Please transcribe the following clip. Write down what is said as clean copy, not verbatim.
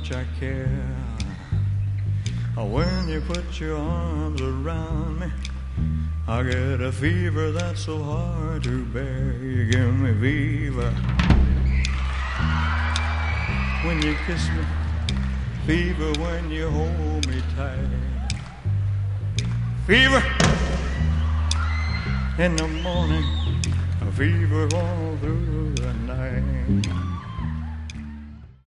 much I care. When you put your arms around me, I get a fever that's so hard to bear. You give me fever when you kiss me, fever when you hold me tight, fever in the morning, a fever all through the night.